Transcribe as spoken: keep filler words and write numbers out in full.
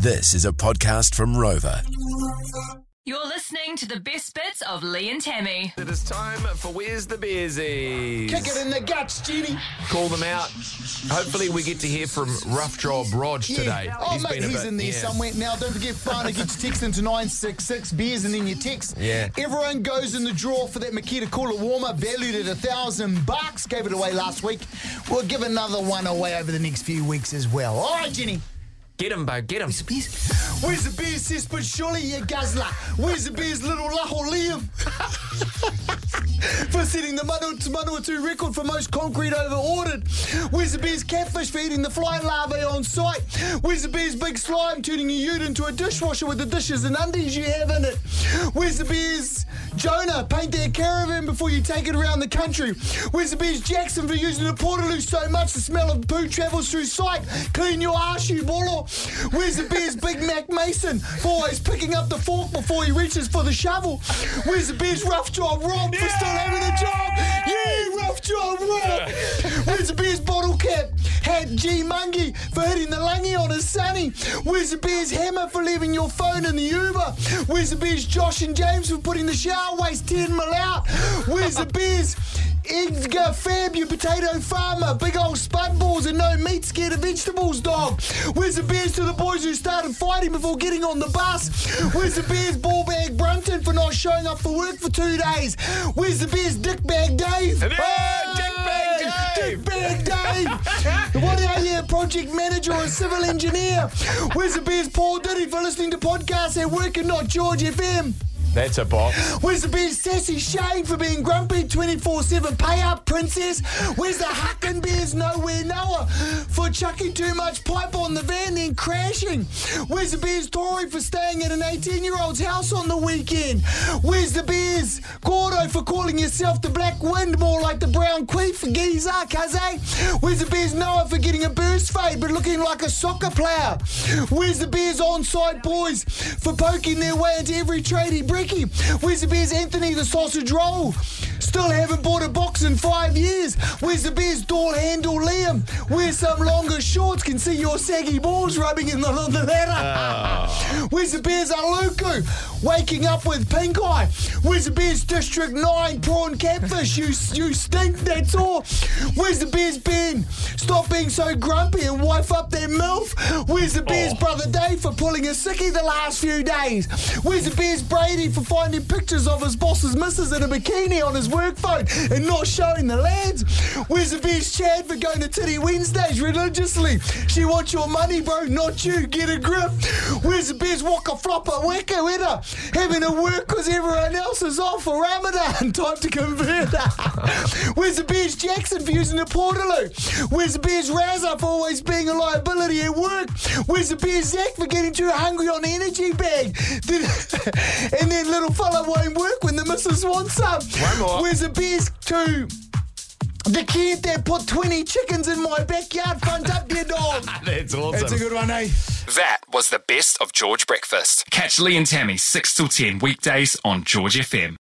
This is a podcast from Rover. You're listening to the best bits of Lee and Tammy. It is time for Where's the Bearsies? Kick it in the guts, Jenny. Call them out. Hopefully we get to hear from Rough Job Rog today. Yeah. Oh, he's mate, been a he's bit, in there yeah. somewhere. Now, don't forget, Fana, get your text into nine six six, beers and then your text. Yeah. Everyone goes in the draw for that Makita Cooler Warmer, valued at a thousand bucks. Gave it away last week. We'll give another one away over the next few weeks as well. All right, Jenny. Get him, Bo, get him. Where's the beers? Where's the beers, sis? But surely you guzzler. Where's the beers, little Laho Liam? For setting the Manawatu record for most concrete over ordered. Where's the beers, catfish for eating the fly larvae on site? Where's the beers, big slime turning your ute into a dishwasher with the dishes and undies you have in it? Where's the beers, Jonah, paint their caravan before you take it around the country? Where's the beers, Jackson, for using the portaloo so much the smell of poo travels through sight? Clean your arse, you bolo. Where's the beers, Big Mac Mason, for always picking up the fork before he reaches for the shovel? Where's the beers, Rough Job Rob, for still having a job? Yeah, Rough Job Rob. Where's the beers, Bottle Cap, Hat G Mungie, for hitting the lungy on his sunny? Where's the beers, Hammer, for leaving your phone in the Uber? Where's the beers, Josh and James, for putting the shower waste ten mil out? Where's the beers, Edgar Fab, you potato farmer, big old spud balls and no meat, scared of vegetables, dog? Where's the beers to the boys who started fighting before getting on the bus? Where's the beers, Ballbag Brunton, for not showing up for work for two days? Where's the beers, Dickbag Dave? Hey, Hey, Dickbag Dave! Dickbag Dave! What are you, a project manager or a civil engineer? Where's the beers, Paul Diddy, for listening to podcasts at work and not George F M? That's a box. Where's the beers, Sassy Shane, for being grumpy twenty-four seven? Pay up, princess. Where's the Huckin' Bears, Nowhere Noah, for chucking too much pipe on the van then crashing? Where's the beers, Tory, for staying at an eighteen-year-old's house on the weekend? Where's the beers, Gordo, for calling yourself the Black Wind, more like the Brown Queef for Giza, cuzzy? Where's the beers, Noah, for getting a burst fade but looking like a soccer player? Where's the beers, Onside Boys, for poking their way into every tradie brick? Where's the beers, Anthony the Sausage Roll? Still haven't bought a box in five years. Where's the beers, Door Handle Liam? Where's some longer shorts can see your saggy balls rubbing in the, on the ladder? Oh. Where's the beers, Aluku, waking up with pink eye? Where's the beers, District nine, prawn catfish? You, you stink, that's all. Where's the beers, Ben? Stop being so grumpy and wife up that MILF. Where's the beers, oh. Brother Dave, for pulling a sickie the last few days? Where's the beers, Brady, for finding pictures of his boss's missus in a bikini on his work phone and not showing the lads? Where's the beers, Chad, for going to Titty Wednesdays religiously? She wants your money, bro, not you. Get a grip. Where's the beers, Waka Flopper, Weka Weta, having to work because everyone else is off for Ramadan? Time to convert. Where's the beers, Jackson, for using the portaloo? Where's the beers, Razza, for always being a liability at work? Where's the beers, Zach, for getting too hungry on the energy bag? And then little fella won't work when the missus wants some. One more. Where's the beers to the kid that put twenty chickens in my backyard? Front up there, dog. That's awesome. That's a good one, eh? That was the best of George Breakfast. Catch Lee and Tammy six till ten weekdays on George F M.